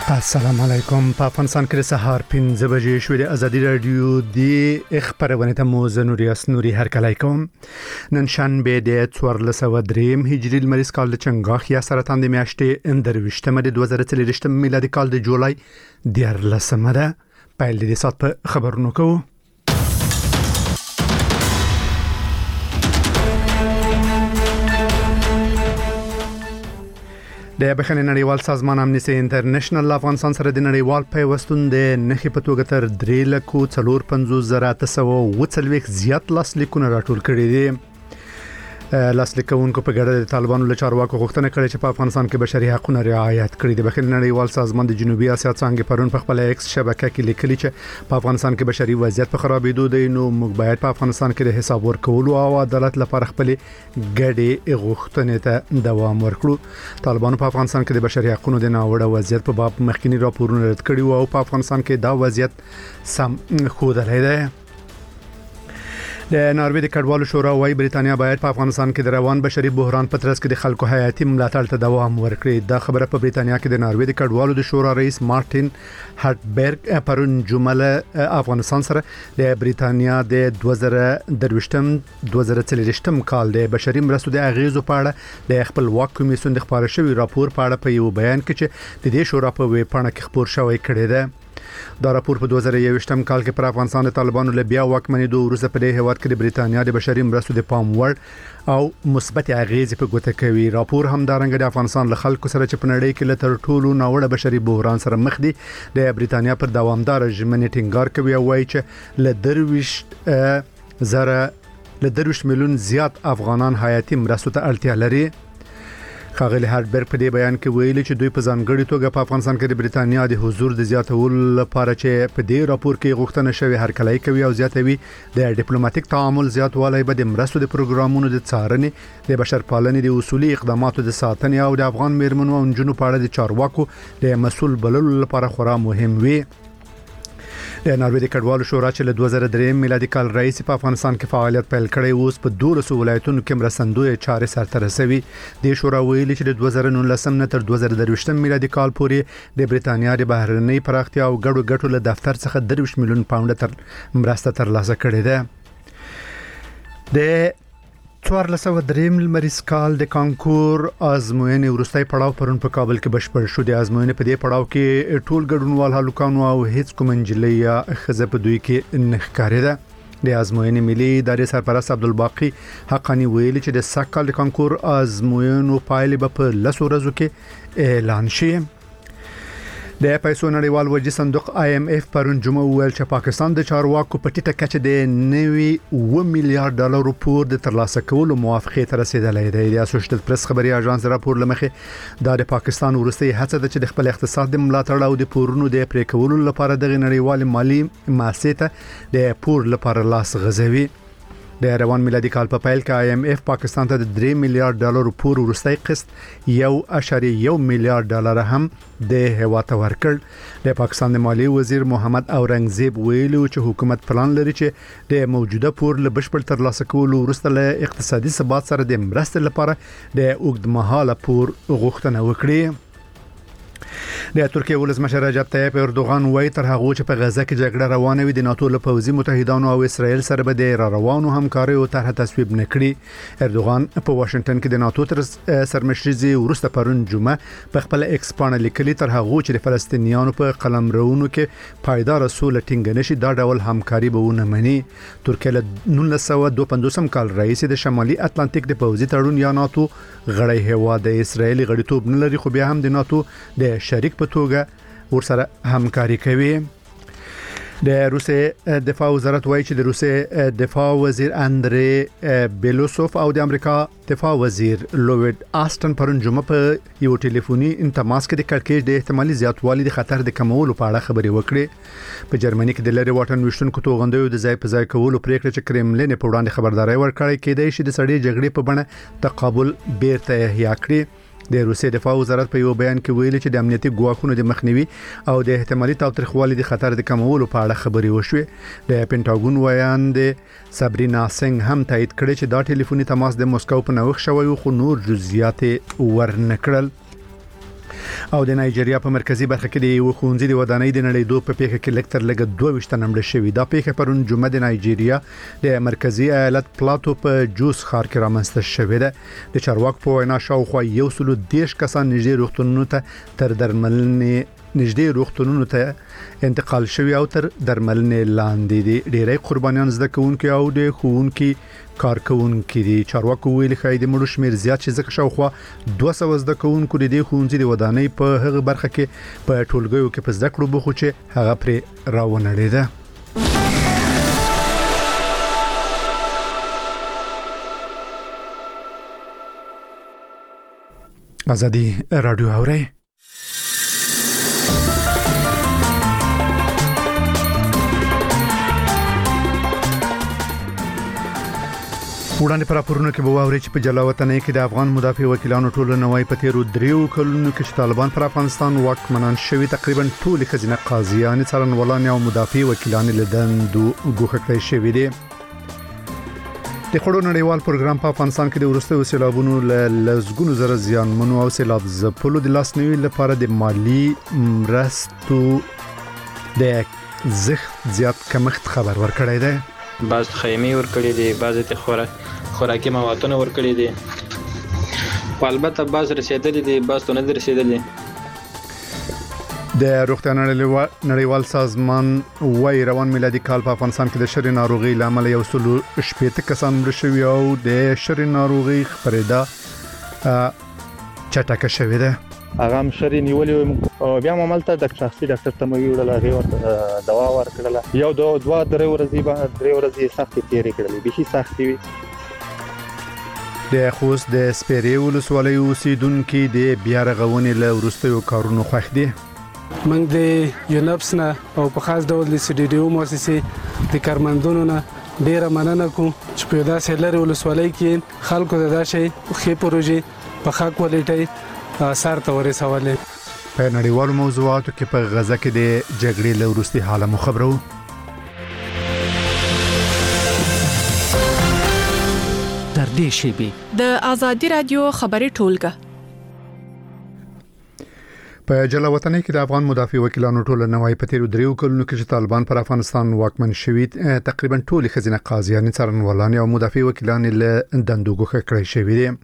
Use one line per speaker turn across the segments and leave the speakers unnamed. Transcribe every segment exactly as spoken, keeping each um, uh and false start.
السلام علیکم. په افغانستان کې سهار پنځه بجې شوې د ازادي رادیو د خبرونه ته مو زنوري اسنوري هر کله کوم. نن شنبه د څوارلس سوه درې هجري لمریز کال د چنګاخ یا سرطان د میاشتې اندرويشتمه د دوه زره څلور میلادي کال د جولای دیارلسمه ده. پیل د سات په خبرونو کوو. د بخښنې نړیوال سازمان امنیستي انټرنیشنل افغانستان سره د نړیوال پیوستون د نخې په توګه تر درې لکه څلور پنځوس زره تسو او څلويخ زیات لاسلیکونه راټول کړي دي. لاسلیکونکو په ګډه د طالبانو له چارواکو غوښتنه کړې چې په افغانستان کې بشري حقوقو رعایت کړي. د بخښنې نړیوال سازمان د جنوبي اسیا څنګه پرون په خپل ایکس شبکه کې لیکلي چې په افغانستان کې بشري وضعیت په خرابېدو دی، نو موږ باید په افغانستان کې د حساب ورکولو او عدالت لپاره خپل ګډې غوښتنې ته دوام ورکړو. طالبانو په افغانستان کې د بشري حقوقو د ناوړه وضعیت په باب مخکینی راپورونه رد کړي او په افغانستان کې دا وضعیت سم ښودلی دی. د ناروې د کډوالو شورا وايي برېټانیا باید په افغانستان کې د روان بشري بحران په ترڅ کې د خلکو حیاتي ملاتړ ته دوام ورکړي. دا خبره په برېټانیا کې د ناروې د کډوالو د شورا رئیس مارټین هارټبرګ پرون جمعه افغانستان سره د برېټانیا د دوه زره درويشتم دوه زره څلويښتم کال د بشري مرستو د اغیزو په اړه د خپلواک کمیسیون د خبرو شوی راپور په اړه په یو بیان کې چې د دې شورا په ویب پاڼه کې خبر شوی کړی دی. دا راپور په دوه زره یوویشتم کال کې پر افغانستان د طالبانو له بیا واکمنېدو وروسته په دې هیواد کې د برېټانیا د بشري مرستو د پام وړ او مثبت اغیزې په ګوته کوي. راپور هم دا رنګ د افغانستان له خلکو سره چې په نړۍ کې له تر ټولو ناوړه بشري بحران سره مخ دي د برېټانیا پر دوامدار ژمنې ټینګار کوي او وایي چې له درویشت زره له درویشت میلیون زیات افغانان حیاتي مرستو ته اړتیا لري. خاغلی هارټبرګ په دې بیان کې ویلي چې دوی په ځانګړي توګه په افغانستان کې د برېټانیا د حضور د زیاتولو لپاره چې په دې راپور کې غوښتنه شوی هرکلی کوي او زیاتوي د ډیپلوماټیک تعامل زیاتوالی به د مرستو د پروګرامونو د څارنې د بشرپالنې د اصولي اقداماتو د ساتنې او د افغان میرمنو او نجونو په اړه د چارواکو د مسؤل بللو لپاره خورا مهم وي. د ناروې د کډوالو شورا چې له دوه زره درې میلادي کال راهیسې په افغانستان کې فعالیت پیل کړی اوس په دولسو ولایتونو کې مرستندوی چارې سرته رسوي. د شورا ویلي چې د دوه زره نولسم نه تر دوه زره درویشتم میلادي کال پورې د برېټانیا د بهرنۍ پراختیا او ګډو ګټو له دفتر څخه درویشت میلیون پاونډ تر مرسته ترلاسه کړې ده. د څوارلس سوه درې لمریز کال د کانکور ازموینې وروستۍ پړاو پرون په کابل کې بشپړ شو. د ازموینې په دې پړاو کې ټول ګډونوال هلکانو او هیڅ کوم نجلۍ یا ښځه په دوی کې نه ښکارېده. د ازموینې ملي ادارې سرپرست عبدالباقي حقانی ویلي چې د سږ کال د کانکور ازموینو پایلې به په لسو ورځو کې اعلان شي. د پیسو نړیوال ورجی صندوق آی ایم اف پرون جمعه ویل چې پاکستان د چارواکو په ټیټه کچه د نوي اوه میلیارډ ډالر پور د ترلاسه کولو موافقه ته رسیدلی دی. د اسوسییټډ پریس خبري اژانس راپور لمخې دا د پاکستان ورستي هڅه ده چې د خپل اقتصاد د ملاتړ او د پورونو د پرې کولو لپاره د نړیوال مالی مؤسسه د پور لپاره لاس غځوي. د روان میلادي کال په پیل کې آی ایم اف پاکستان ته د درې میلیارډ ډالر پور ورستۍ قسط یو اعشاریه یو میلیارډ ډالر هم د هیواد ته ورکړ. د پاکستان د مالی وزیر محمد اورنګزیب ویلو چې حکومت پلان لري چې د موجوده پور له بشپړ ترلاسه کولو وروسته له اقتصادي ثبات سره د مرستې لپاره د اوږدمهاله پور غوښتنه وکړي. د ترکیه ولسمشر رجب طیب اردوغان وایي تر هغه چې په غزه کې جګړه روانه وي د ناتو له پوځي متحدانو او اسرائیل سره به د را روانو همکارۍ او طرح تصویب نکړي. اردوغان په واشنگټن کې د ناتو تر سرمشري وروسته پرون جمعه په خپل ایکس باندې لیکلي تر هغه چې د فلسطینیانو په قلمرونو کې پایدار سول ټینګ نشي دا ډول همکاري به ونه مني. ترکیه له نولس سوه دوه پنځوسم کال راهیسې د شمالي اتلانتیک د پوځي تړون یا ناتو غړی هیواد د اسرائیل غړیتوب نه لري، خو بیا هم د ناتو د شریک په توګه ورسره همکاري کوي. د روسیې دفاع وزارت وایي چې د روسیې دفاع وزیر اندری بیلوسوف او د امریکا دفاع وزیر لوید آستن پرون جمعه په یو ټلیفوني انتماس کې د کړکېچ د احتمالي زیاتوالي د خطر د کمولو په اړه خبرې وکړې. په جرمني کې د لری واټن وشتونکو توغندیو د ځای په ځای کولو پریکړه چې کرملین په وړاندې خبرداري ورکړې کېدای شي د سړې جګړې په بڼه تقابل بیرته احیا کړي. د روسیې دفاع وزارت په یو بیان کې ویلي چې د امنیتي ګواښونو د مخنیوي او د احتمالي تاوتریخوالي د خطر د کمولو په اړه خبرې وشوې. د پینټاګون ویاند صابرینا سنگ هم تایید کړی چې دا ټلیفوني تماس د مسکو په نوښت شوی خو نور جزئیات ورنکړل. او د نایجیریا په مرکزی برخه کې د یو خونځي د ودانۍ د نړیدو په پیښه کې لکتر لګ دوه وشت نمړ شوی. دا پیښه پرون جمعه د نایجیریا د مرکزی ایالت پلاتو په جوس ښار کې رامنځته شوې ده. د چارواکو په وینا شاوخوا یو سل دیش کسان نږدې روغتونونو ته تر درملنې نږدې روغتونونو ته انتقال شوی او تر درملنې لاندې دي. ډېری قربانیان زده کوونکي او د ښوونکي کارکونکي دي. چارواکو ویلي ښایي د مړو شمیر زیات شي ځکه شاوخوا دوه سوه زده کوونکو د دې ښوونځي د ودانۍ په هغه برخه کې په ټولګیو کې په زده کړو بوخو چې هغه پرې راونړېده. ازادي رادیو اوري. وړاندې پر راپورونه کې به واوري چې په جلاوطنۍ کې د افغان مدافع وکیلانو ټولنه وايي په تیرو دریو کلونو کې چې طالبان پر افغانستان واکمنان شوي تقریبا ټول خزینه قاضیان څارنوالان او مدافع وکیلان له دندو ګوښه کړی شوي دي. د خړو نړیوال پروګرام په افغانستان کې د وروستیو سیلابونو له لزګونو زره زیانمنو او سیلاب ځپلو د لاسنیوي لپاره د مالی مرستو د زښت زیات کمښت خبر ورکړی دی.
بعض خیمه ورکړي دي، بعض ته خوراک خوراکي موادونه ورکړي دي، البته بعض رسیدلي دي، بعض نه رسیدلي.
د روغتیا نړیوال سازمان وايي روان میلادي کال په افغانستان کې د شری ناروغي لامل یو سل شپږ کسان مړ شوي او د شری ناروغي خبرېده چټکه شوې ده.
هغه هم شری نیولې او بیا عملته د شخصي ډاکټر ته مې ویل هغه ورته دوا ورکړله. یو دوه دوه درې ورځې به درې ورځې سختې تیرې کړلې، به شي سختې وي.
د خوست د سپیرې ولسوالۍ اوسیدونکو د بیا رغونې له وروستیو کارونو خوښ دي.
موږ د یونپس نه او په خاص ډول د سی ډي ډي او مؤسسې د کارمندونو نه ډیره مننه کوم چې په داسې لري ولسوالۍ کې خلکو د داسې ښې پروژې په ښه کوالټۍ اثر ته ورسولې.
په نړیوالو موضوعاتو کې په غزه کې د جګړې له وروستي حاله مو خبرو.
تر دې شیبې
د ازادي رادیو خبري ټولګه
په جلاوطنۍ کې د افغان مدافع وکیلانو ټولنه وايي په تیرو دریو کلونو کې چې طالبان پر افغانستان واکمن شوي تقریبا ټول خزینه قاضیان څارنوالان او مدافع وکیلان له دندو ګوښه کړی شوي دي.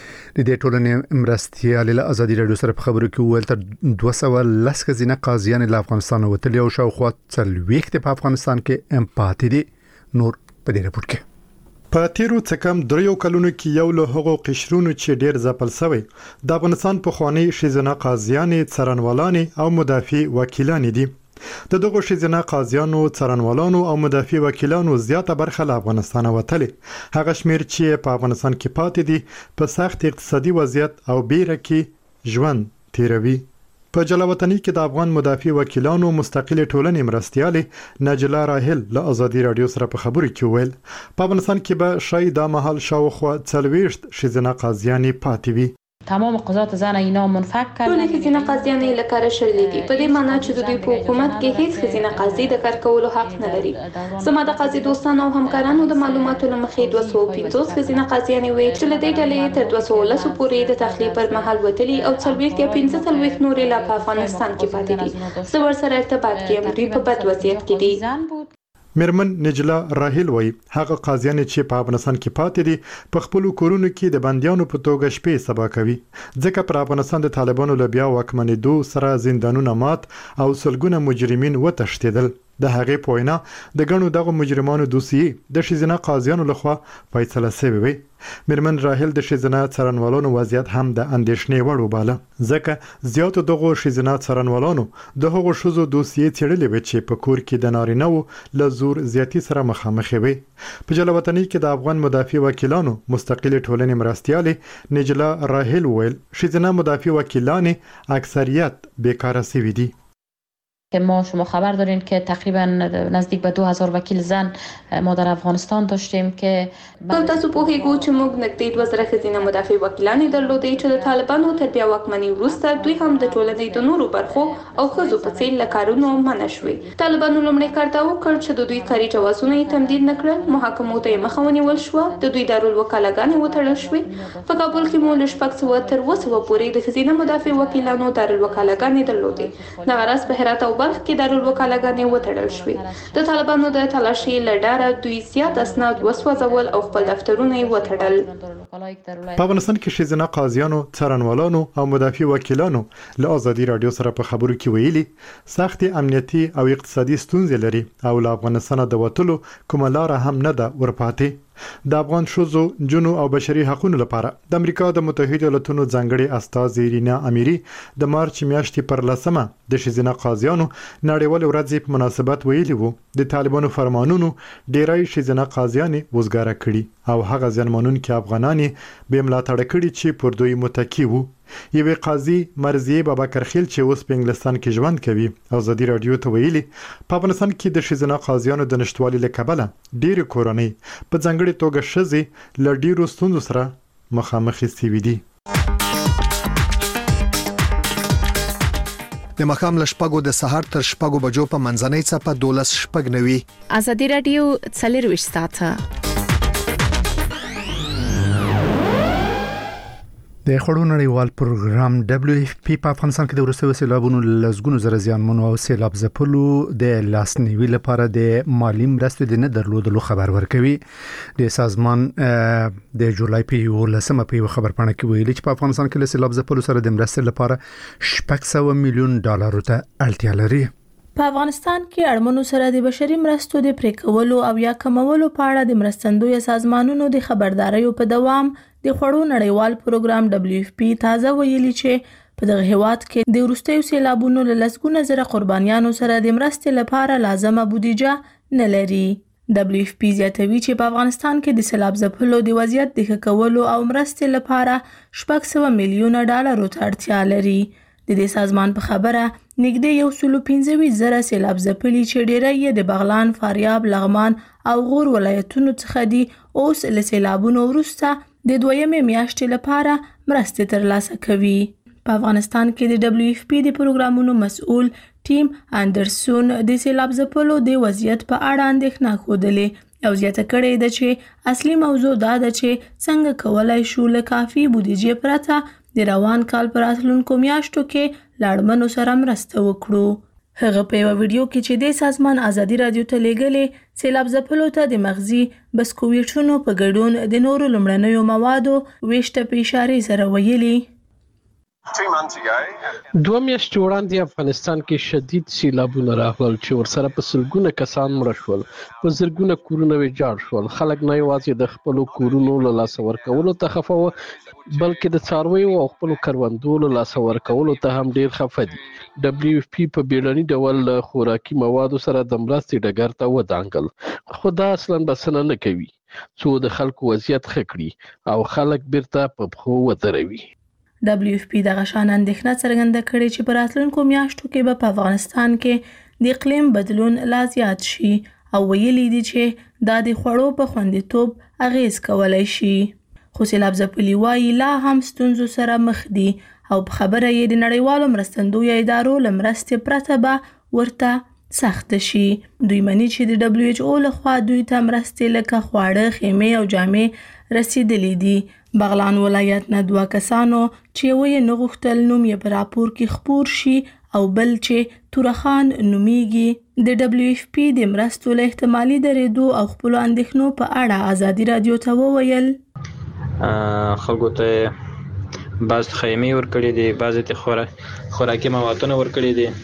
د دې ټولنې مرستيال له ازادي رادیو سره په خبرو کې ویل تر دوه سوه لس خزینه قاضیان له افغانستان وتلي او شاوخوا څلوېښت په افغانستان کې امپاتې دي. نور په دې راپور کې
په تیرو څه کم دریو کلونو کې یو له هغو قشرونو چې ډیر ځپل شوی د افغانستان په خوانی شیزنه قاضیان څارنوالان او مدافع وکیلان دي. د دغه شیزنه قاضیانو څارنوالانو او مدافع وکیلانو زیاته برخه له افغانستان وتلي. هغه شمیر چې په افغانستان کې پاتې دي په سخت اقتصادي وضعیت او بیره کې ژوند تیروي. په جلاوطنۍ کې د افغان مدافع وکیلانو مستقله ټولنې مرستياله نجلا راهل له ازادي رادیو سره په خبرو کې ویل په افغانستان کې به شاید د محل شاوخوا څلوېښت شیزنه قاضیان پاتې وي.
تمام قضات زن اینا منفک کردن.
ټول خزینه قاضیان له کار شړل دي. په دې معنی چې د دوی په حکومت کې هیڅ خزینه قاضي د کار کولو حق نه لري. زما د قاضي دوستانو او همکارانو د معلوماتو لمخې دوه سوه پنځوس خزینه قاضیان وي چې له دې ډلې تر دوه سوه لس پورې د تخلیه پر مهال وتلي او څلوېښت یا پنځه څلوېښت نور لا په افغانستان کې پاتې دي. زه ورسره ارتباط کوم، دوی په بد وضعیت کې دي.
مرمن نجلا راهل وای هغه قاضیان چې په افغانستان کې پاتې دي په خپل کورونو کې د بندیانو په توګه شپې سبا کوي ځکه پر افغانستان د طالبانو له بیا واکمنېدو سره زندانونه مات او سلګونه مجرمین وتښتېدل. د هغې په وینا د ګڼو دغه مجرمانو دوسیې د شیزنه قاضیانو لخوا فیصله شوې وي. مرمن راهل د شیزنه څارنوالانو وضعیت هم د اندېښنې وړ وباله ځکه زیاتو دغه شیزنه څارنوالانو د هغو ښځو دوسیې څېړلې وې چې په کور کې د نارینه‌وو له زور زیاتي سره مخامخ وي. په جلاوطنۍ کې د افغان مدافع وکیلانو مستقله ټولنې مرستياله نجلا راهل ویل شیزنه مدافع وکیلان اکثریت بیکاره شوي دي.
که ما شما خبر دارین که تقریبا نزدیک به دو هزار وکیل زن ما در افغانستان داشتیم که
تاسو پوهیږو چې موږ نږدې دوه زره ښځینه مدافع وکیلانې درلودې چې د طالبانو تر بیا واکمنۍ وروسته دوی هم د ټولنې د نورو برخو او ښځو په څیر له کارونو منع شوې. طالبانو لومړی کار دا وکړ چې د دوی کاري جوازونه یې تمدید نه کړل، محاکمو ته یې مخه ونیول شوه، د دوی دارالوکالاګانې وتړل شوې. په کابل کې مو له شپږ سوه تر اووه سوه پورې د ښځینه مدافع وکیلانو دارالوکالاګانې درلودې. دغه راز په هرات او بلخ کې دارالوکالاګانې وتړل شوې. د طالبانو د تلاشي له ډاره دوی زیات اسناد وسوځول او خپل دفترونه یې وتړل.
په افغانستان کې ښځینه قاضیانو، څارنوالانو او مدافع وکیلانو له ازادي رادیو سره په خبرو کې ویلي سخت امنیتي او اقتصادي ستونزې لري او له افغانستان د وټلو کومه لار هم نه ده ورپاتې. د افغان شوزو، جنو او بشري حقوقو لپاره د امریکا د متحده ایالاتونو ځانګړي استازي رینا اميري د مارچ میاشتې پر لسمه د ښځینه قاضیانو نړیوال ورځ په مناسبت ویلي وو د طالبانو فرمانونو ډیری ښځینه قاضیانې وزګاره کړي او هغه ځانمنونکي افغانان به ملاتړ کړي چې پر دوی متکی وو. یوه قاضي مرزیه بابکر خیل چې اوس په انګلستان کې ژوند کوي او ازادي رادیو ته ویلي په افغانستان کې د ښځینه قاضیانو د نشټوالي له کبله ډېر کورنۍ په ځانګړي توګه ښځې له ډېرو ستونزو سره مخامخ شوي دي.
د مخام لشپګو د سحر تر شپګو بجو په منځنۍ څپه دولس شپګ نوي.
ازادي رادیو څلور ساعته
د خړو نړیوال پروګرام دبليو اف پی په افغانستان کې د وروستیو سیلابونو لزګونو زره زیانمنو او سیلاب ځپلو د لاسنیوي لپاره د مالی مرستو د نه درلودلو خبر ورکوي. د سازمان د جولای په یولسمه په خبر پاڼه کې ویلي چې په افغانستان کې له سیلاب ځپلو سره د مرستې لپاره شپږ سوه میلیون ډالر ته اړتیا لري.
په افغانستان کې اړمنو سره د بشري مرستو د پریکولو او یا کمولو په اړه د مرستندوی سازمانونو د خبرداريو په دوام د خړو نړیوال پروګرام دبليو اف پی تازه ویلي چې په دغه هیواد کې د وروستیو سیلابونو له لسګونه زره قربانیانو سره د مرستې لپاره لازمه بودیجه نه لري. دبليو اف پی زیاتوي چې په افغانستان کې د سیلاب ځپلو د وضعیت د ښه کولو او مرستې لپاره شپږ سوه میلیونه ډالر ته اړتیا لري. د دې سازمان په خبره نږدې یو سل او پنځه ویشت زره سیلاب ځپلي چې ډیری یې د بغلان، فاریاب، لغمان او غور ولایتونو څخه دي اوس له سیلابونو وروسته د دویمې میاشتې لپاره مرستې ترلاسه کوي. په افغانستان کې د دبليو اف پی د پروګرامونو مسؤل ټیم اندرسون د سیلاب ځپلو د وضعیت په اړه اندېښنه ښودلې او زیاته کړې ده چې اصلي موضوع دا ده چې څنګه کولای شو له کافي بودیجې پرته د روان کال پر راتلونکو میاشتو کې لاړمنو سره مرسته وکړو. هغه په یو ویډیو کې چې د سازمان ازادي رادیو ته لېږلې سیلاب ځپلو ته د مغزي بسکویټونو په ګډون د نورو لومړنیو موادو ویشته په اشارې سره ویلي.
دوه میاشتې وړاندې افغانستان کې شدید سیلابونه راغلل چې ورسره په سلګونه کسان مړه شول، په زرګونه کورونه ویجاړ شول. خلک نه یوازې د خپلو کورونو له لاسه ورکولو ته خفه وو بلکې د څارویو او خپلو کروندو له لاسه ورکولو ته هم ډیر خفه دي. دبليو اف پی په بیړني ډول له خوراکي موادو سره د مرستې ډګر ته ودانګل، خو دا اصلا بسنه نه کوي څو د خلکو وضعیت ښه کړي او خلک بیرته په پښو ودروي.
دبليو اف پی دغه شان اندېښنه څرګنده کړې چې په راتلونکو میاشتو کې به په افغانستان کې د اقلیم بدلون لا زیات شي او ویلي دي چې دا د خوړو په خوندیتوب اغیز کولای شي. خو سیلاب ځپلي وایي لا هم ستونزو سره مخ دي او په خبره یې د نړیوالو مرستندویو ادارو له مرستې پرته به ورته سخت شي. دوی مني چې د دبليو ایچ او لخوا دوی ته مرستې لکه خواړه، خیمې او جامې رسیدلې دي. بغلان ولایت نه دوه کسانو چې یو یې نه غوښتل نوم یې په راپور کې خپور شي او بل چې تورخان نومیږي د دبليو اف پی د مرستو له احتمالي درېدو او خپلو اندېښنو په اړه ازادي رادیو ته وویل.
خلکو ته بعض خیمې ورکړي دي، بعض ته خوراکي موادونه ورکړي دي،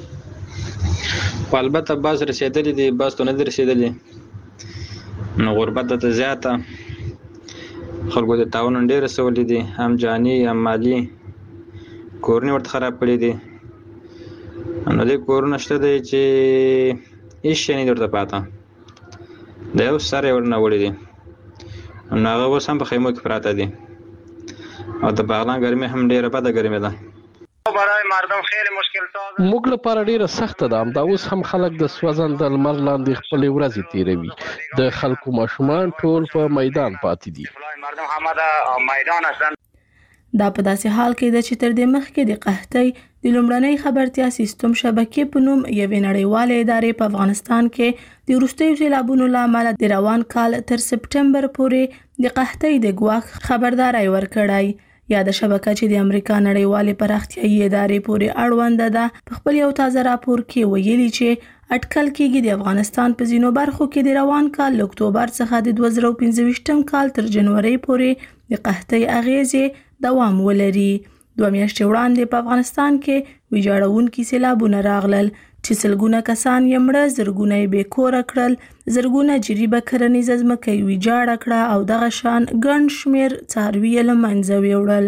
خو البته بعض رسیدلي دي، بعض ته نه دي رسیدلي. نو غربت ته زیاته خلکو ته تاوان ډېر رسولی دي، هم جاني هم مالي. کورونه ورته خراب کړي دي. نو دې کورونه شته دی چې هېڅ شی نه دي ورته پاته، د یو سر یې ورنه وړي دي. نو هغه اوس هم په خیمو کې پراته دي او د بغلان ګرمي هم ډېره بده ګرمي ده.
برای مردم خیلی مشکل ساز
موږ لپاره ډیره سخته ده. همدا اوس هم خلک د سوځنده لمر لاندې خپلې ورځې تیروي. د خلکو ماشومان ټول په میدان پاتې دي.
مردم همه د میدان هستند.
دا په داسې حال کې ده چې تر دې مخکې د قحطۍ د لومړنۍ خبرتیا سیستم شبکې په نوم یوې نړیوالې ادارې په افغانستان کې د وروستیو سیلابونو له امله د روان کال تر سپټمبر پورې د قحطۍ د ګواښ خبرداری ورکړی. یا د شبکه چې د امریکا نړیوالې پراختیایي ادارې پورې اړوند ده په خپل یو تازه راپور کې ویلي چې اټکل کېږي د افغانستان په ځینو برخو کې د روان کال له اکتوبر څخه د دوه زره پنځه ویشتم کال تر جنوري پورې د قحطۍ اغیزې دوام ولري. دوه میاشتې وړاندې په افغانستان کې ویجاړونکي سیلابونه راغلل چې سلګونه کسان یې مړه، زرګونه یې بې کوره کړل، زرګونه جریبه کرنیزه ځمکه یې ویجاړه کړه او دغه شان ګڼ شمېر څاروي یې له منځه ویوړل.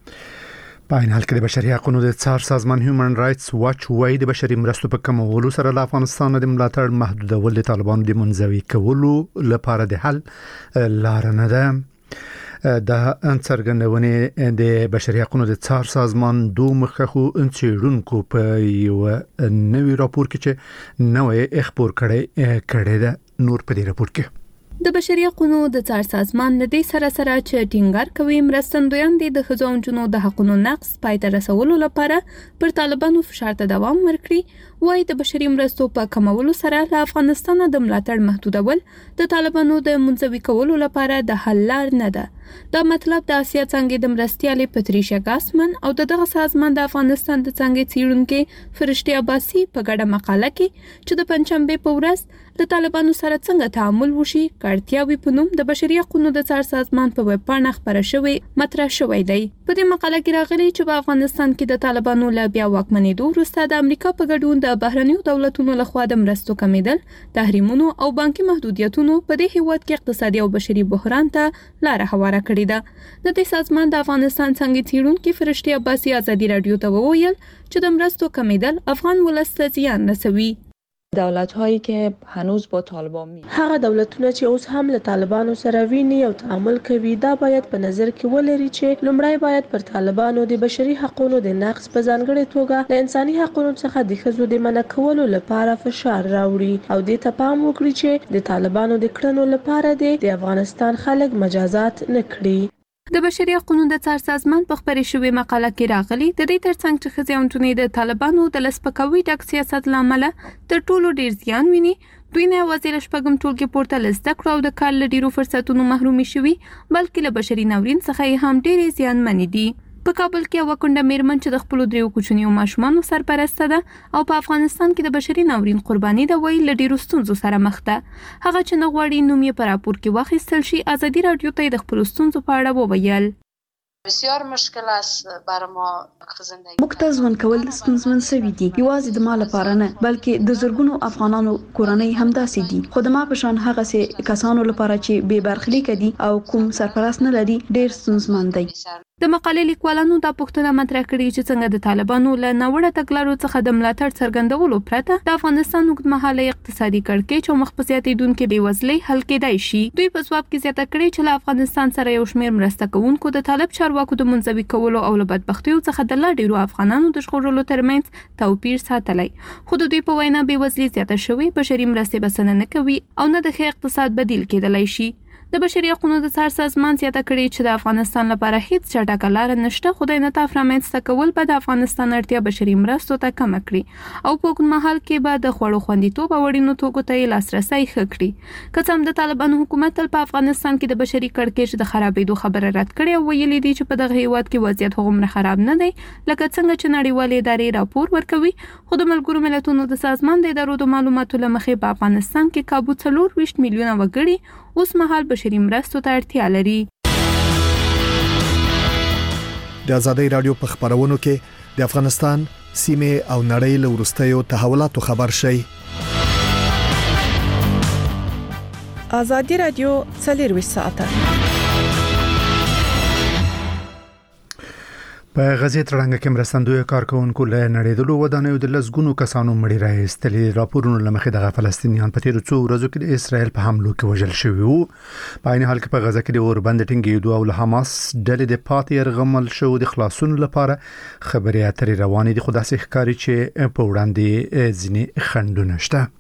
په عین حال کې د بشري حقوقو د څار سازمان هیومن رائټس واچ وايي د بشري مرستو په کمولو سره له افغانستان د ملاتړ محدودول د طالبانو د منځوي کولو لپاره د حل لار نه ده. د انڅرګندونې د بشري حقوقو د څار سازمان دوه مخکخو انڅېړونکو په یو نوی راپور کې چې نوې اخبار کړي کړي ده. نور په دې راپور کې
د بشري حقوقو د څار سازمان د دې سره سره چې ټینګار کوي مرستندویان د ښځو او نجونو د حقوقو نقض پای ته رسولو لپاره پر طالبانو فشار ته دوام ورکړي. وايي د بشري مرستو په کمولو سره له افغانستان د ملاتړ محدودول د طالبانو د منځوي کولو لپاره د حل لار نه ده. دا مطلب د آسیا څنګه د مرستيالې پتریشیا ګاسمن او دغه سازمان د افغانستان د څنګه څیړونکو فرشتي عباسي په ګډه مقاله کې چې د پنځمبه په ورځ د طالبانو سره څنګه تعامل وشي کارتیاوي په نوم د بشري حقوقو د څار سازمان په ویب پاڼه خبره شوې مطرح شوې دی. په دې مقاله کې راغلي چې په افغانستان کې د طالبانو له بیا واکمنېدو وروسته د امریکا په ګډون د بهرنیو دولتونو لخوا د مرستو کمیدل، تحریمونو او بانکي محدودیتونو په دې هیواد کې اقتصادي او بشري بحران ته لار هواره کړې ده. د دې سازمان د افغانستان څنګه څیړونکو فرشتي عباسي ازادي رادیو ته وویل چې د مرستو کمیدل افغان ولس ته زیان رسوي.
دولت هایی که هنوز با طالبان می
هغه دولتونه چې اوس هم له طالبانو سره ویني او تعامل کوي دا باید په نظر کې ولري چې لومړی باید پر طالبانو د بشري حقوقو د نقض په ځانګړي توګه د انساني حقوقو څخه د ښځو د منع کولو لپاره فشار راوړي او دې ته پام وکړي چې د طالبانو د کړنو لپاره د افغانستان خلک مجازات نه کړي.
د بشري حقوقو د څار سازمان په خبري شوې مقاله کې راغلي د دې ترڅنګ چې ښځې او نجونې د طالبانو د لسپکوي ډک سیاست لامل تر ټولو ډیر زیان ویني. دوی نه یوازې له شپږم ټولګي پورته له زده کړو او د کار له ډیرو فرصتونو محرومي شوي بلکې له بشري ناورین څخه هم ډېرې زیانمنې دي. په کابل کې یو کونډه میرمن چې د خپل دریو کوچنیو ماشومانو سرپرسته ده او په افغانستان کې د بشري ناورین قرباني ده وی له ډیرو ستونزو سره مخ ده. هغه چې نه غواړي نوم یې په راپور کې واخیستل شي ازادي رادیو ته د خپل ستونزو په اړه وویل.
بسیار مشکل است برای ما زندگی.
موږ ته ژوند کول ستونزمن شوي دي، یوازې د ما لپاره نه بلکې د زرګونو افغانانو کورنۍ همداسې دي. خو د ما په شان هغه سي کسانو لپاره چې بې برخلیک دي او کوم سرپرست نه لري ډېر ستونزمن دي.
د مقالې لیکوالانو دا پوښتنه مطرح کړې چې څنګه د طالبانو له ناوړه تګلارو څخه د ملاتړ څرګندولو پرته د افغانستان اوږدمهاله اقتصادي کړکېچ او مخ په زیاتېدونکې بېوزلۍ حل کېدای شي. دوی په ځواب کې زیاته کړې چې له افغانستان سره یو شمېر مرسته کوونکو د طالب چارواکو د منځوي کولو او له بدبختیو څخه د لا ډېرو افغانانو د ژغورلو ترمنځ توپیر ساتلی. خو د دوی په وینا بېوزلي زیاته شوې، بشري مرستې بسنه نه کوي او نه د ښه اقتصاد بدیل کېدلی شي. د بشري حقوقو د څار سازمان زیاته کړې چې د افغانستان لپاره هیڅ چټکه لار نشته، خو د انعطاف رامنځته کول به د افغانستان اړتیا بشري مرستو ته کم کړي او په اوږدمهال کې به د خوړو خوندیتوب او اړینو توکو ته لاسرسی ښه کړي. که څه هم د طالبانو حکومت تل په افغانستان کې د بشري کړکېچ د خرابېدو خبره رد کړې او ویلي دي چې په دغه هیواد کې وضعیت هغومره خراب نه دی لکه څنګه چې نړیوالې ادارې راپور ورکوي. خو د ملګرو ملتونو د سازمان د ادارو د معلوماتو له مخې په افغانستان کې کابو څلور ویشت میلیونه وګړي اوس مهال بشري مرستو ته اړتیا لري.
د ازادۍ رادیو په خبرونو کې د افغانستان سیمه او نړۍ له وروستیو تحولاتو خبر شي.
ازادي رادیو څلور ساعته
په غزې تړنګ کې مرستندوی کارکونکو له نړیدلو ودانیو د لسګونو کسانو مړي راایستلې. راپورونه لمخې دغه فلسطینیان په تیرو څو ورځو کې د اسرائیل په حملو کې وژل شوي وو. په عین حال کې په غزه کې د اوربند ټینګېدو او له حماس ډلې د پاتې یرغمل شو د خلاصون لپاره خبرې اترې روانې دي، خو داسې ښکاري چې په وړاندې ځینې خنډونه شته.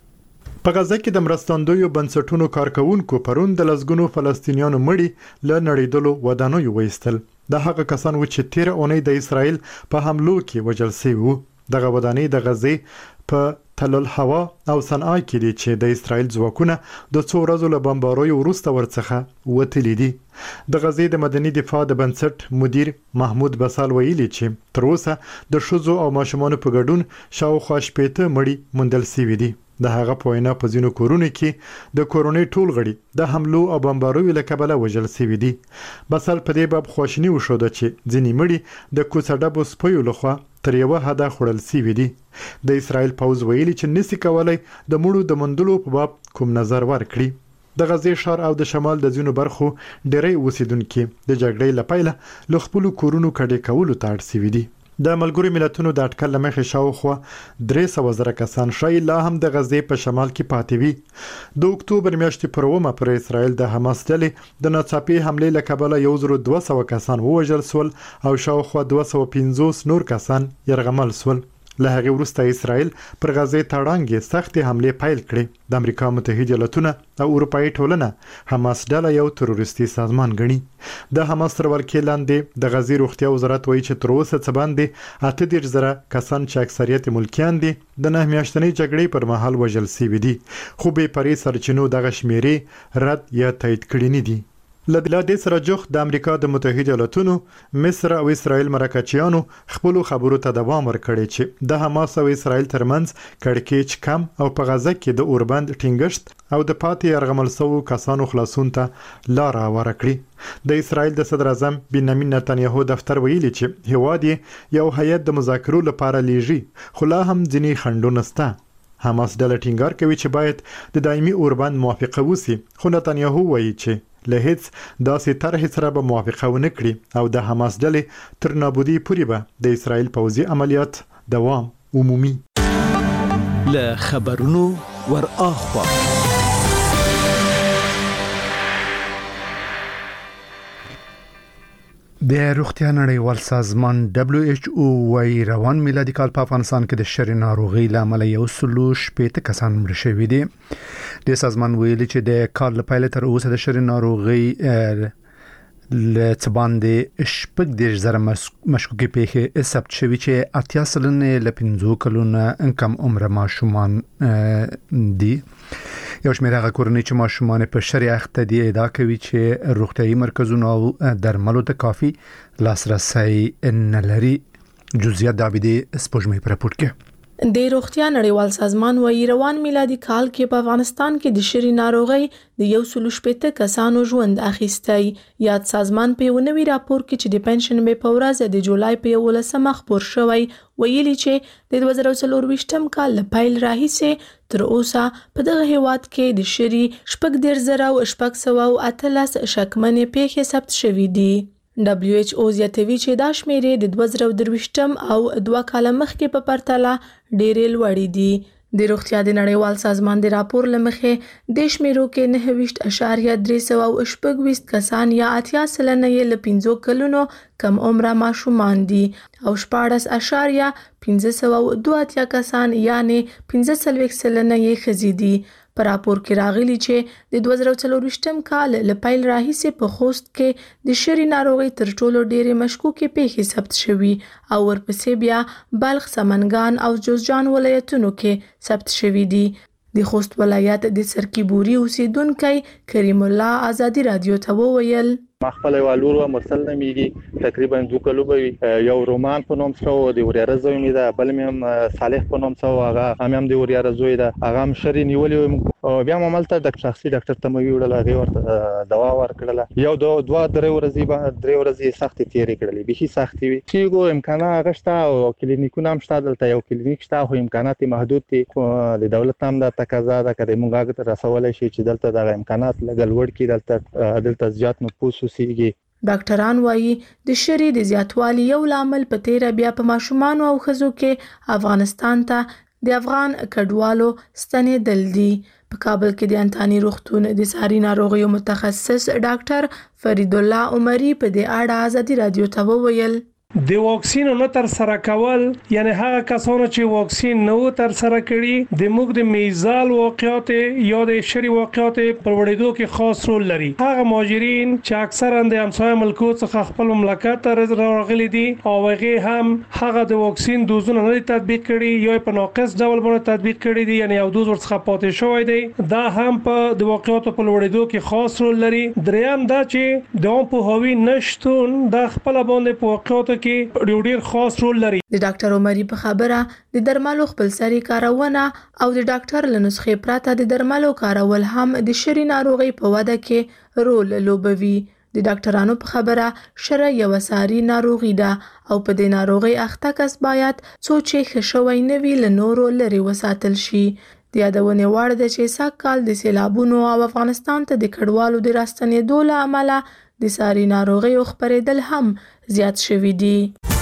په غزه کې د مرستندویو بنسټونو کارکونکو پرون د لسګونو فلسطینیانو مړي له نړیدلو ودانیو وایستل. د هغه کسان و چې تیر اونۍ د اسرائیل په حملو کې وژل شوي وو. دغه ودانۍ د غزې په تل الهوا او صنعا کې دي چې د اسرائیل ځواکونه د څو ورځو له بمباریو وروسته ورڅخه وتلي دي. د غزې د مدني دفاع د بنسټ مدیر محمود بسال ویلي چې تر اوسه د ښځو او ماشومانو په ګډون شاوخوا شپېته مړي موندل شوي دي. د هغه په وینا په ځینو کورونو کې د کورونې ټول غړي د حملو او بمباریو له کبله وژل شوي دي. بسال په دې باب خواشیني وښوده چې ځینې مړي د کوڅډبو سپیو لخوا تر یوه حده خوړل شوي دي. د اسرائیل پوځ ویلي چې نسی کولای د مړو د موندلو په باب کوم نظر ورکړي. د غزې ښار او د شمال د ځینو برخو ډېری اوسیدونکو د جګړې لپاره له خپلو کورونو کډې کولو ته اړ شوي دي. د ملګرو ملتونو د اټکل لمخې شاوخوا درې سوه زره کسان شای لا هم د غزې په شمال کې پاتې وي. د اکتوبر میاشتې پر اومه پر اسرائیل د حماس ډلې د ناڅاپي حملې له کبله یو زر دوه سوه کسان ووژل شول او شاوخوا دوه سوه پنځوس نور کسان یرغمل شول. له هغې وروسته اسرائیل پر غزې تړانګې سختې حملې پیل کړې. د امریکا متحده ایالتونه او اروپایي ټولنه حماس ډله یو تروریستي سازمان ګڼي. د حماس تر ولکې لاندې د غزې روغتیا وزارت وایي چې تر اوسه څه باندې اته دېرش زره کسان چې اکثریت ملکیان دي د نه میاشتنۍ جګړې پر مهال وژل شوي دي، خو بې پرې سرچینو دغه شمیرې رد یا تایید کړي نه دي. له دې سره جوخت د امریکا د متحده ایالتونو، مصر او اسرائیل مرکچیانو خپل خبرو ته دوام ورکړي چې د حماس او اسرائیل ترمنځ کړکېچ کم او په غزه کې د اوربند ټینګښت او د پاتې یرغمل شوو کسانو خلاصون ته لار هواره کړي. د اسرائیل د صدر اعظم بنیامین نتنیاهو دفتر ویلي چې هیواد یو هیئت د مذاکرو لپاره لیږي، خو لا هم ځینې خنډونه شته. حماس ډله ټینګار کوي چې باید د دایمي اوربند موافقه وشي، خو نتنیاهو وایي چې له هیڅ داسې طرحې سره به موافقه ونه کړي او د حماس ډلې تر نابودي پورې به د اسرائیل پوځي عملیات دوام عمومي.
له خبرونو ور اخوا
د روغتیا نړیوال سازمان دبليو ایچ او وايي روان میلادي کال په افغانستان کې د شری ناروغي لامل یو سلو شپېته کسان مړ شوي دي. د سازمان ویلي چې د کال له پیل تر اوسه د شری ناروغي له باندې شپږ دېرش زره مشکوکې پیښې ثبت شوي چې اتیا سلنې له پنځو کلونو کم عمره ماشومان دي. یو شمېر هغه کورنۍ چې ماشومان په شری اخته دي ادعا کوي چې روغتیايي مرکزونو او درملو ته کافي لاسرسي نه لري. جزئیات د عابدي سپوږمۍ په راپور کې.
د روغتیا نړیوال سازمان وايي روان میلادي کال کې په افغانستان کې د شری ناروغي د یو سلو شپېته کسانو ژوند اخیستی. یاد سازمان په یو نوي راپور کې چې د پنځشنبه په ورځ د جولای په یولسمه خبر شوی ویلي چې د دوه زره څلرویشتم کال له پیل راهیسې تر اوسه په دغه هیواد کې د شری شپږ دېرش زره او شپږ سوه او اتلس شکمنې پیښې ثبت شوې دي. دبليو ایچ او زیاتوي چې دا شمیرې د دوه زره درویشتم او دوه کال مخکې په پرتله ډېرې لوړې دي. د روغتیا د نړیوال سازمان د راپور لمخې د شمیرو کې نهه ویشت اعشاریه درې سوه او شپږ ویشت کسان یا اتیا سلنه یې له پنځو کلونو کم عمره ماشومان دي او شپاړس اعشاریه پنځه سوه او دوه اتیا کسان یعنی پنځه څلوېښت سلنه یې ښځې دي. په راپور کې راغلي چې د دوه زره څلرویشتم کال له پیل راهیسې په خوست کې د شری ناروغي تر ټولو ډېرې مشکوکې پیښې ثبت شوي او ورپسې بیا بلخ، سمنګان او جوزجان ولایتونو کې ثبت شوي دي. د خوست ولایت د سرکی بوري اوسیدونکي کریم الله آزادي رادیو ته وویل
ما خپل والور و مرسل نمیږي تقریبا دوه کلو به یو رومان په نوم سره د وریاره زوی می ده، بل مې صالح په نوم سره هغه هم د وریاره زوی ده، هغه هم شری نیولې بیا مملته د شخصي ډاکټر ته مې ویل هغه ورته دوا ورکړله. یو دوه دوه درې ورځې به درې ورځې سخت تیرې کړلې، به هي سخت وي چې امکانات غشته او کلینیکونه هم شته، دلته یو کلینیک شته خو امکانات محدود دي. د دولت هم د تقاضا ده کړي مونږه ته رسولای شي چې دلته د امکانات لګل وړ کې دلته دلته زیات نفوس وسیږي.
ډاکټران وایي د شری د زیاتوالي یو لامل په تیر بیا په ماشومان او خزو کې افغانستان ته د افغان کډوالو ستنېدل دي. په کابل کې د انتاني روغتون د ساري ناروغیو متخصص ډاکټر فرید الله عمري په دې اړه ازادي رادیو ته وویل
د واکسین نه تر سره کول یعنی هغه کسانو چې واکسین نه تر سره کړي د موږ د میزال واقعیت یا د شری واقعیت پر وړېدو کې خاص رول لري. هغه مهاجرین چې اکثرا د همسایه ملکو څخه خپل مملکت ته راغلي دي او هغه هم هغه د واکسین دوزونه نه تطبیق کړي یا په ناقص ډول باندې تطبیق کړي دي یعنی یو دوز ورڅخه پاتې شوی دی دا هم په د واقعیت پر وړېدو کې خاص رول لري. دریم دا چې د په هوی نشټون د خپل باندې په واقعیت کې ډیر خاص رول لري.
د ډاکټر عمري په خبره د درملو خپلسري کارونه او د ډاکټر له نسخې پرته د درملو کارول هم د شری ناروغي په وده کې رول لوبوي. د ډاکټرانو په خبره شری یو ساري ناروغي ده او په دې ناروغي اخته کس باید سوچ یې خښوي نه وی له نورو لري وساتل شي. د یادونه وړ د چې سږ کال د سیلابونو او افغانستان ته د کډوالو د راستنېدو له امله د ساري ناروغي خپرېدل هم زیات شوي دي.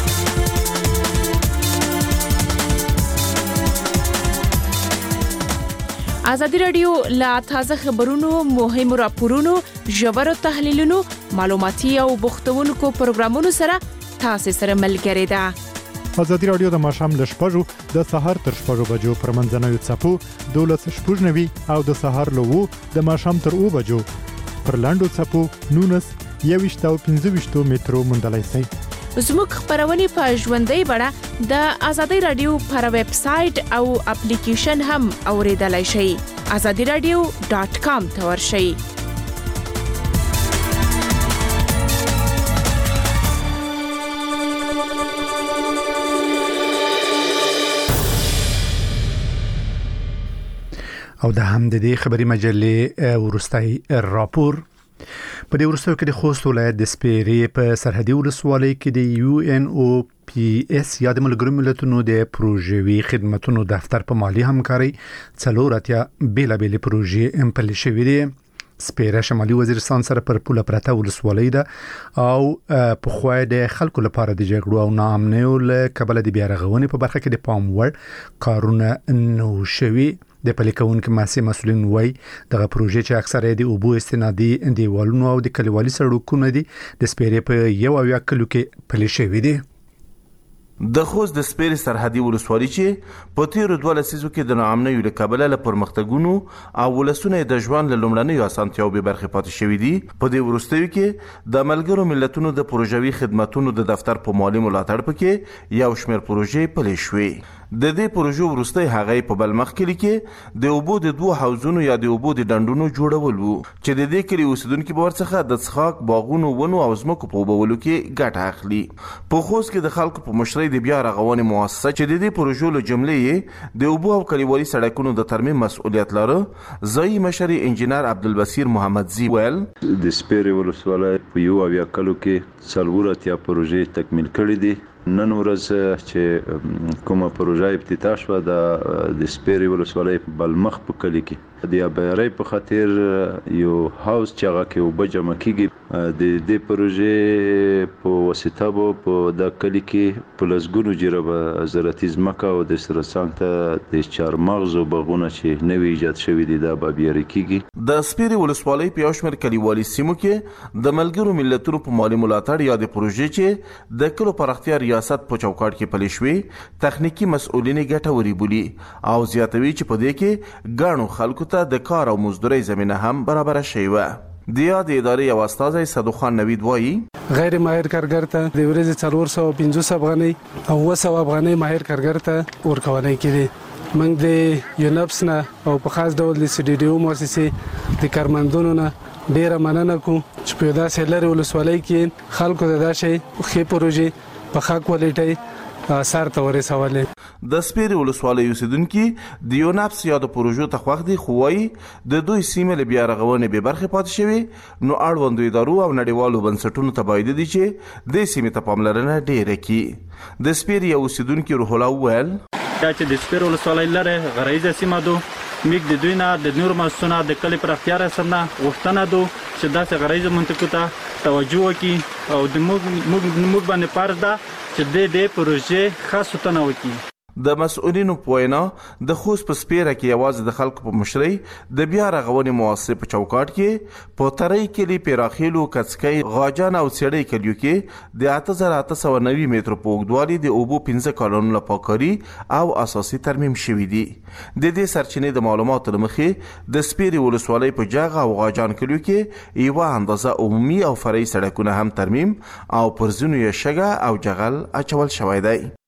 ازادي رادیو لا تازه خبرونو مهمو راپورونو ژورو تحلیلونو معلوماتي او بوختونکو پروګرامونو سره تاسو سره ملګری ده.
ازادي رادیو د ماشام له شپږو د سهار تر شپږو بجو پر منځنوي څپو دولس شپږ نوي او د سهار له وو د ماشام تر او بجو پر لاندو څپو نونس یويشت او پنځه ویشت مترو مندلای سي.
زموږ خبرونه په ژوندۍ بڼه د ازادي رادیو پر ویب سټ او اپلیکیشن هم اوریدلای شئ. azadi radio dot com ته ورشئ.
او د هم د دې خبري مجلې ورستای راپور په دې ورستو کې د خوست ولایت د سپیری په سرحدي ولسوالۍ کې د یو ان او پی اس یا د ملګرو ملتونو د پروژوي خدماتو دفتر په مالی همکاري څلور اتیا بیل بیل پروژې امپل شوې دي. سپیره شمالي وزیرستان سره پر پوله پرته ولسوالۍ ده او په خوای د خلکو لپاره د جګړو او ناامنیو له کبله د بیارغونې په برخه کې د پام وړ کارونه نو شوي. د پلیکون کې ماسي مسولین وای دغه پروژې چې اکثره د اوبو استنادي دیوالونو او د کلیوالي سړکونو دي د سپیرې په یو او یا کلو کې پلي شوی دي.
د خوست د سپیرې سرحدي ولسوالۍ چې په تیرو دوه لسیزو کې د ناامنیو له کبله له پرمختګونو او ولسونه د ژوند له لومړنیو اسانتیاوو به برخې پاتې شوي دي. په دې وروستیو کې د ملګرو ملتونو د پروژوي خدماتو د دفتر په مالی ملاتړ پکې یو شمېر پروژې پلي شوې. د دې پروژو وروستۍ هغه په بلمخ کلی کې د اوبو د دوه حوضونو یا د اوبو د ډنډونو جوړول وو چې د دې کلی اوسیدونکو به ورڅخه د څښاک باغونو ونو او ځمکو په اوبولو کې ګټه اخلي. په خوست کې د خلکو په مشرۍ د بیا رغونې مؤسسه چې د دې پروژو له جملې د اوبو او کلیوالي سړکونو د ترمیم مسؤلیت لري ځای مشر انجنیر عبدالبصیر محمدزی ویل
د سپیرې ولسوالۍ په یو او یا کلو کې څلور اتیا پروژې تکمیل کړې دي. نن ورځ چې کومه پروژه افتتاح شوه د د سپیرې ولسوالۍ بلمخ په کلي کې د ابیارۍ په خاطر یو هاوس چې هغه کې اوبه جمع کیږي د دې پروژې په واسطه به په د کلي کې په لسګونو جره به زراعتي ځمکه او د سرسان ته د چارمغزو باغونه چې نوي ایجاد شوي دي دا به ابیارۍ کیږي.
د سپیرې ولسوالۍ په یو شمېر کلیوالي سیمو کې د ملګرو ملتونو په مالي ملاتړ یا د پروژې چې د کلو پراختیا ریاست په چوکاټ کې پلي شوې تخنیکی مسؤلین ګټوري بولي او زیاتوي چې په دې کې ګڼو خلکو ته د کار او مزدوري زمينه هم برابر شوی و. د یاد ادارې یو استاد صدوق خان نوید وایي
غیر ماهر کارګر ته د ورځې څلور سوه پنځوس افغانۍ او اوه سوه افغانۍ ماهر کارګر ته ورکولای کېدي. موږ د یونپس نه او په خاص ډول د سی ډي ډي او مؤسسې د کارمندونو نه ډیره مننه کوم چې په داسې لرې ولسوالۍ کې خلکو ته دا شی ښې پروژې په ښه کوالټۍ اثر ته ورسولې.
د سپیرې ولسوالۍ اوسیدونکي د یونپس یا د پروژو ته خوښ دي خو وايي د دوی سیمې له بیا رغونې بې برخې پاتې شوي نو اړوندو ادارو او نړیوالو بنسټونو ته باید دي چې دې سیمې ته پاملرنه ډېره کړي. د سپیرې یو اوسیدونکي روح الله وویل
دا چې د سپیرې ولسوالۍ لرې غرایزه سیمه ده موږ د دوی نه د نورو مسؤلینو د کلي پراختیا سره غوښتنه ده چې داسې غرایزه منطقو ته توجه وکړي او د موږ موږ باندې فرض ده چې د دې پروژې ښه ساتنه وکړي.
د مسؤلینو په وینا د خوست په سپیره کې یوازې د خلکو په مشرۍ د بیا رغونې مؤسسې په چوکاټ کې په ترۍ کلي پیراخیلو کڅکۍ غاجان او څېړۍ کلیو کې د اته زره اته سوه نوي مترو په اوږدوالي د اوبو پنځه کالونو له پاککاري او اساسي ترمیم شوي دي. د دې سرچینې د معلوماتو له مخې د سپیرې ولسوالۍ په جغ او غاجان کلیو کې یوه اندازه عمومي او فرعي سړکونه هم ترمیم او پر ځینو یې شګه او جغل اچول شوی دی.